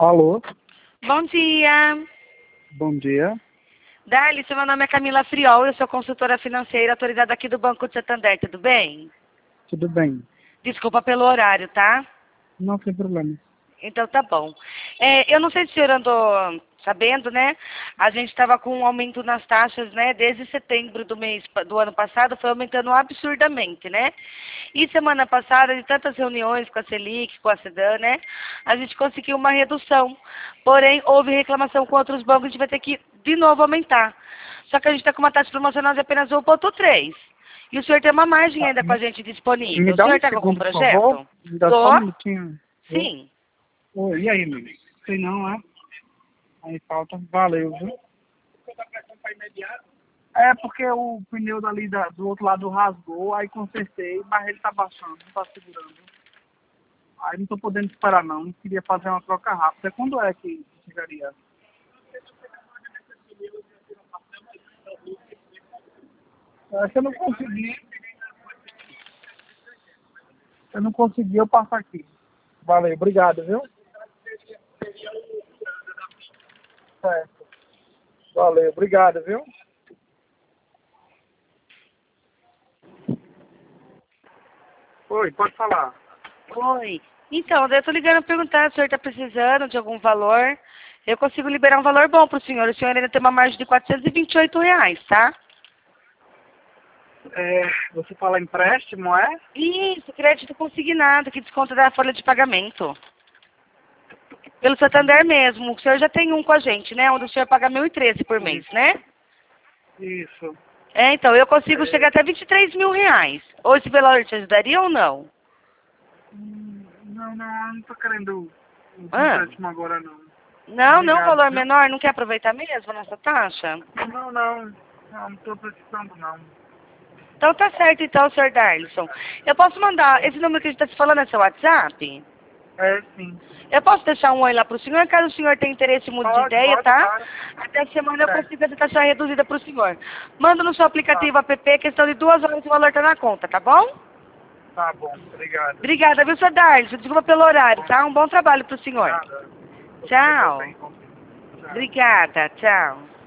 Alô, Bom dia. bom dia. Darly, meu nome é Camila Friol, eu sou consultora financeira autorizada aqui do Banco de Santander, tudo bem? Tudo bem? Desculpa pelo horário, tá? Não tem problema. Então tá bom. Eu não sei se o senhor andou sabendo, né? A gente estava com um aumento nas taxas, né? Desde setembro do ano passado, foi aumentando absurdamente, né? E semana passada, de tantas reuniões com a Selic, com a Sedan, né? A gente conseguiu uma redução. Porém, houve reclamação com outros bancos, a gente vai ter que de novo aumentar. Só que a gente está com uma taxa promocional de apenas 1,3. E o senhor tem uma margem Tá, ainda com a gente me disponível. O dá senhor um está com algum segundo, por favor. projeto? Me dá só um Tô? minutinho. Sim. Oi, e aí, meu? Sei não, é? Aí falta. Valeu, viu? É porque o pneu dali do outro lado rasgou, aí consertei, mas ele tá baixando, não tá segurando. Aí não tô podendo esperar não, queria fazer uma troca rápida. Quando é que chegaria? Se eu não conseguir, eu passo aqui. Valeu, obrigado, viu? Certo. Valeu, obrigado, viu? Oi, pode falar. Oi. Então, eu tô ligando para perguntar se o senhor está precisando de algum valor. Eu consigo liberar um valor bom para o senhor. O senhor ainda tem uma margem de R$ 428, tá? Você fala empréstimo, é? Isso, crédito consignado, que desconta da folha de pagamento. Pelo Santander mesmo. O senhor já tem um com a gente, né? Onde o senhor paga 1.013 por mês, né? Isso. Então, eu consigo chegar até R$ 23.000. Ou esse valor te ajudaria ou não? Não tô querendo um Ah, empréstimo agora não. não, Obrigado, valor viu? menor, não quer aproveitar mesmo nessa taxa? Não tô precisando não. Então tá certo, então, senhor Darlison. Eu posso mandar, esse número que a gente está se falando é seu WhatsApp? É, sim. Eu posso deixar um oi lá pro senhor, caso o senhor tenha interesse e mude de ideia, Pode, tá? claro. Até semana eu É, consigo essa taxa reduzida pro senhor. Manda no seu tá, aplicativo app, questão de 2 horas e o valor tá na conta, tá bom? tá bom, obrigado. Obrigada, viu, senhor Darlison? Desculpa pelo horário, Bom, tá? Um bom trabalho pro senhor. nada. Você Tchau. também, com certeza. Tchau. Obrigada, tchau.